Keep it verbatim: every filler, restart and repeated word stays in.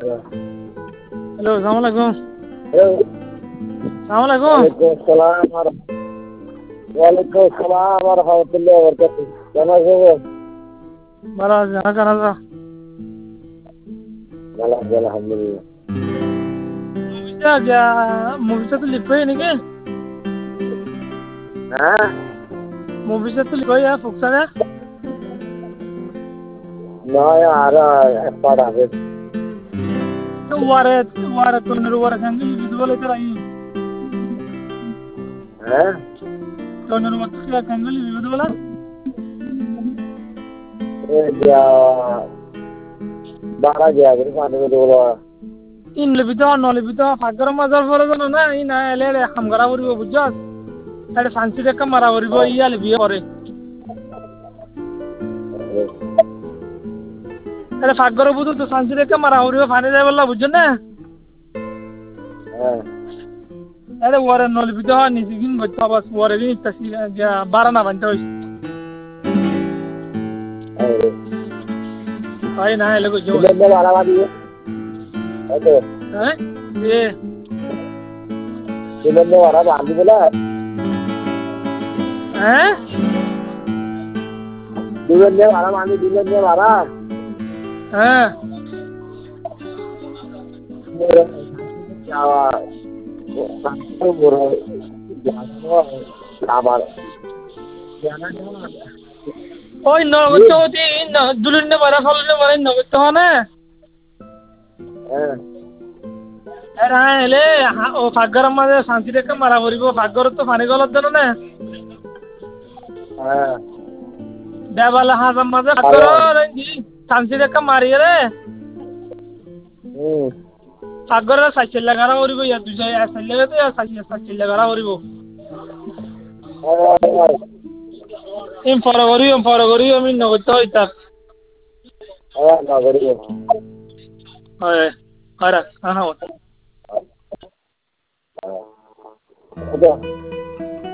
Hello अस्सलाम वालेकुम। Hello अस्सलाम वालेकुम। वालेकुम सलाम और वालेकुम सलाम और रहमतुल्लाहि व बरकातहू। কেমন আছেন? ভালো আছি, হাজার হাজার। ভালো আছি আলহামদুলিল্লাহ। মুভিটা যা মুভিটা তো লিখ পাই নাকি? হ্যাঁ মুভিটা তো লিখ পাই আর ফুকসারে। নয় আর এক পাড় আছে। তো ওয়ারে ওয়ারে তো নর ওয়ারে সঙ্গে লিখ বলে তো রাই। হ্যাঁ তো নর মত তো সঙ্গে লিখ বলে। এই যা বারা গিয়া করে পানি বলে ইন লিবিতো ন লিবিতো ফাগর মাজার পরে জানো না ই না এলে হামগারা করিব বুঝছস? আরে ফান্সি দেখা মারা করিব ইয়া লিবি করে। আরে ফাগর বুঝু তো ফান্সি দেখা মারা করিব ফানি যাই বললা বুঝছ না? হ্যাঁ আরে ওয়ারে ন লিবিতো নিজি গিন গচ্ছা বাস ওয়ারে গিন তাসি যা বারা না বানতে হইছে। ভাই না এলে কইছো। দিলে বারা বাদি ওকে হ্যাঁ এ দিলে বারা বাদি বলে হ্যাঁ দিলে বারা বাদি দিলে বারা হ্যাঁ যাওয়া বড় আবার ওই নগদ হতি দুলিনে বারা ফলনে বারা নগদ হনে হ্যাঁ আরে এলে ও ফাগর মাঝে শান্তি দেখা মারা করিব ফাগর তো পানি গলত দেন না হ্যাঁ দেবালা হাজার মাঝে ফাগর রেঞ্জি শান্তি দেখা মারি রে হুম ফাগর সাইকেল লাগারা করিব ইয়া দুই সাইকেল লাগা তো সাইকেল সাইকেল লাগারা করিব ইম ফর করি ইম ফর করি আমি নগদ হইতা হ্যাঁ না করি হয় আরা হ্যাঁ হ্যাঁ